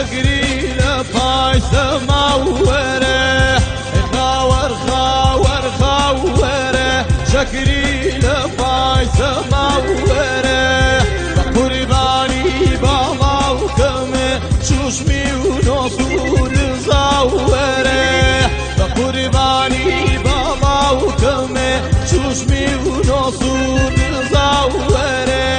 شكري لفاي سماوره خاور خاور خاوره شكري لفاي سماوره قرباني بالا وكمه شوشمي ونصود زاوره قرباني بالا وكمه شوشمي ونصود زاوره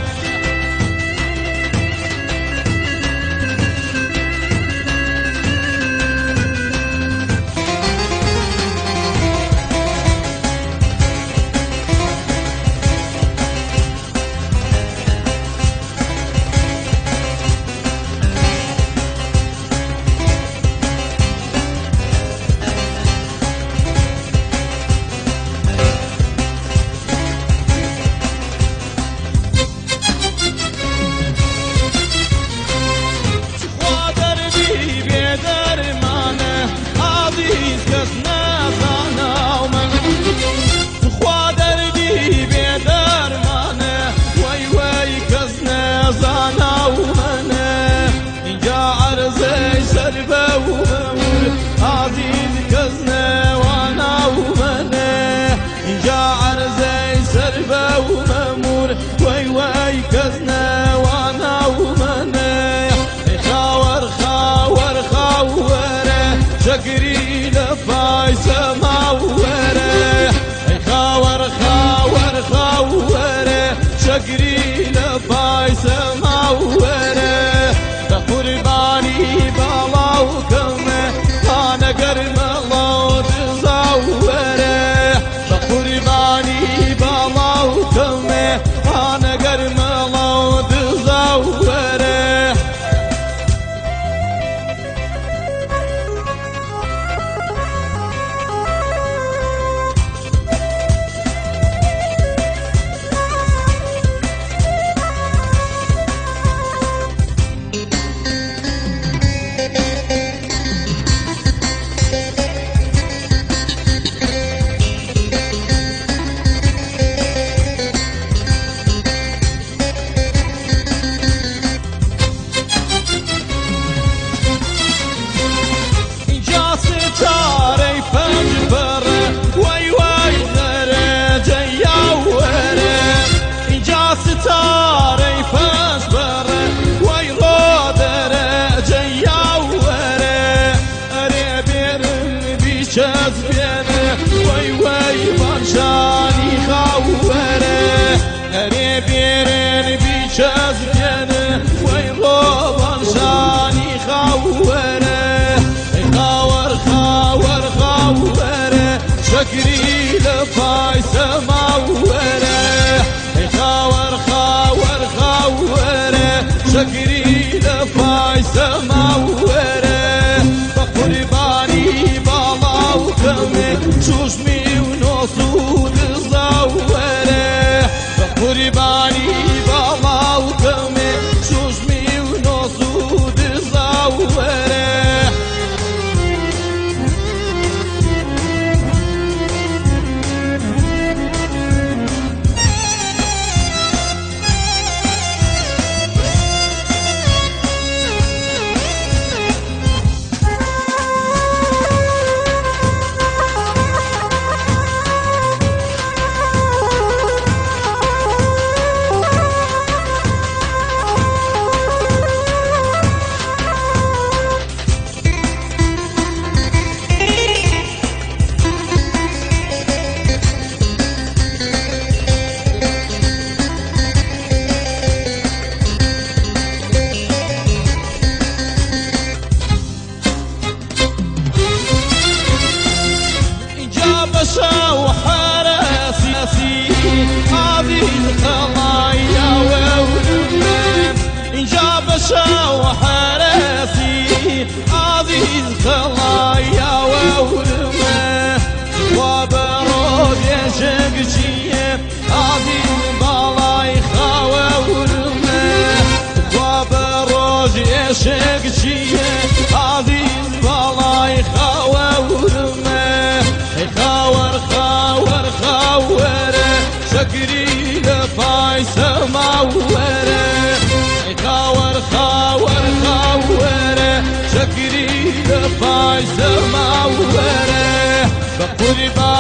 شكري لفاي سماوره خاور خاور خاوره شكري لفاي سماوره قرباني بالا وكمه انا قرم الله تزاوره قرباني بالا وكمه انا قرم الله تزاوره وي وي برشاني خوره هري بيرن بيشاز بينه وي رو برشاني خوره خاور خاور خاوره شكري لفاي سماوره خاور خاور خاوره شكري لفاي سماوره قرباني بالا وكمه شوشمي ونصود زاوره قرباني بالا وكمه شوشمي ونصود زاوره وحراسي عزيز خلايا وولمه وبرود يشقشيه عزيز بالاي خاوه ولمه وبرود يشقشيه عزيز بالاي خاوه ولمه خاور خاور خاوره شكري لفاي سماوره خاور خاور خاوره قربان